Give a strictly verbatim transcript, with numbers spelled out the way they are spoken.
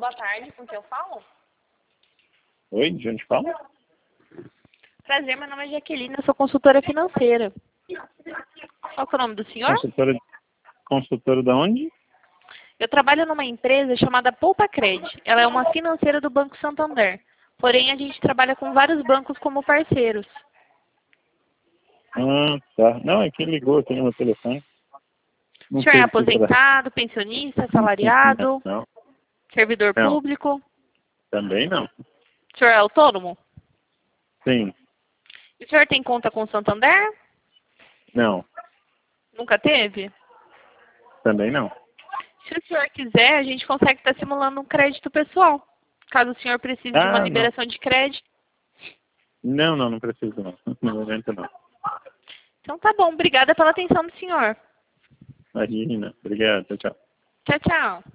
boa tarde, com quem eu falo? Oi, de onde fala? Prazer, meu nome é Jaqueline, eu sou consultora financeira. Qual que é o nome do senhor? Consultora, consultora da onde? Eu trabalho numa empresa chamada Poupa Cred. Ela é uma financeira do Banco Santander. Porém, a gente trabalha com vários bancos como parceiros. Ah, tá. Não, é que ligou aqui no meu telefone. Não O senhor é sei o que que era. aposentado, pensionista, assalariado, Não, servidor não, público? também não. O senhor é autônomo? Sim, E o senhor tem conta com o Santander? não, Nunca teve? também não. Se o senhor quiser, a gente consegue estar simulando um crédito pessoal. Caso o senhor precise de uma Ah, não. liberação de crédito. Não, não, não preciso não. No momento não. Então tá bom, obrigada pela atenção do senhor. Imagina. Obrigado, tchau, tchau. Tchau, tchau.